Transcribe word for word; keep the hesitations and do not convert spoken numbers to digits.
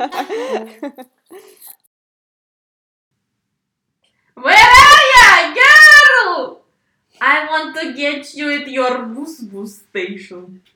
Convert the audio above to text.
Where are ya, girl? I want to get you at your bus bus station.